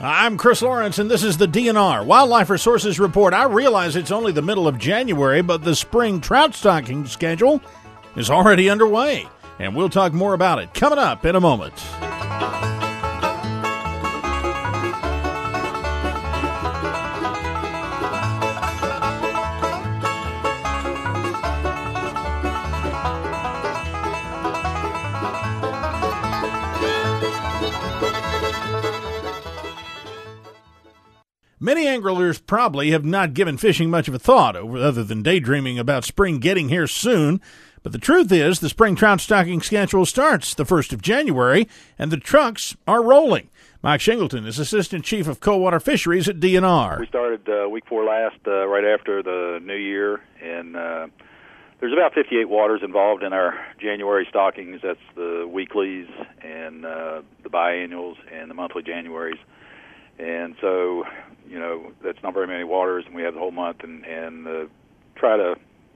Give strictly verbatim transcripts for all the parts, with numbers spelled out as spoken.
I'm Chris Lawrence, and this is the D N R Wildlife Resources Report. I realize it's only the middle of January, but the spring trout stocking schedule is already underway, and we'll talk more about it coming up in a moment. Many anglers probably have not given fishing much of a thought, other than daydreaming about spring getting here soon. But the truth is, the spring trout stocking schedule starts the first of January, and the trucks are rolling. Mike Shingleton is Assistant Chief of Coldwater Fisheries at D N R. We started uh, week four last, uh, right after the New Year, and uh, there's about fifty-eight waters involved in our January stockings. That's the weeklies and uh, the biannuals and the monthly Januaries. And so, you know, that's not very many waters, and we have the whole month, and, and uh, try to,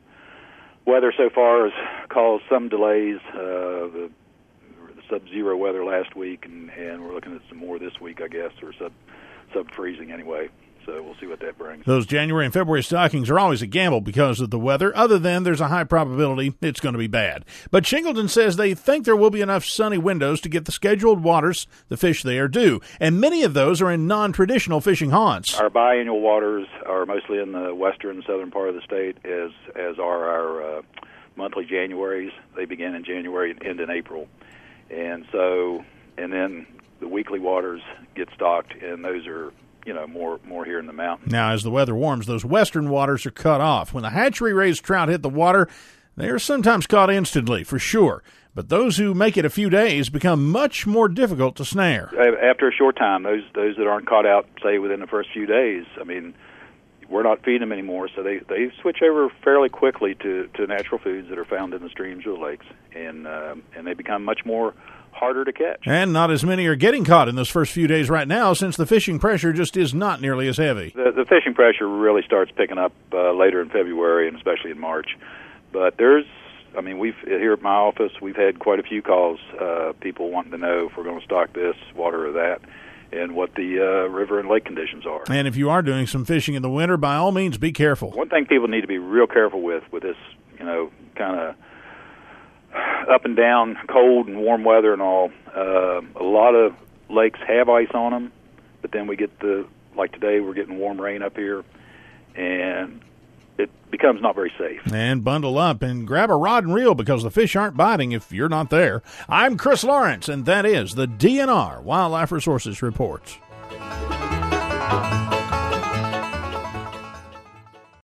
weather so far has caused some delays, uh, the, the sub-zero weather last week, and, and we're looking at some more this week, I guess, or sub, sub-freezing anyway. So we'll see what that brings. Those January and February stockings are always a gamble because of the weather. Other than there's a high probability it's going to be bad. But Shingleton says they think there will be enough sunny windows to get the scheduled waters the fish they are due. And many of those are in non-traditional fishing haunts. Our biannual waters are mostly in the western and southern part of the state, as, as are our uh, monthly Januaries. They begin in January and end in April. And so, and then the weekly waters get stocked, and those are you know, more more here in the mountains. Now, as the weather warms, those western waters are cut off. When the hatchery-raised trout hit the water, they are sometimes caught instantly, for sure. But those who make it a few days become much more difficult to snare. After a short time, those those that aren't caught out, say, within the first few days, I mean, we're not feeding them anymore, so they, they switch over fairly quickly to, to natural foods that are found in the streams or the lakes, and um, and they become much more harder to catch. And not as many are getting caught in those first few days right now, since the fishing pressure just is not nearly as heavy. The, the fishing pressure really starts picking up uh, later in February and especially in March. But there's, I mean, we've here at my office, we've had quite a few calls, uh, people wanting to know if we're going to stock this water or that, and what the uh, river and lake conditions are. And if you are doing some fishing in the winter, by all means, be careful. One thing people need to be real careful with, with this, you know, kind of up and down, cold and warm weather and all, uh, a lot of lakes have ice on them, but then we get the, like today, we're getting warm rain up here, and it becomes not very safe. And bundle up and grab a rod and reel, because the fish aren't biting if you're not there. I'm Chris Lawrence, and that is the D N R Wildlife Resources Report.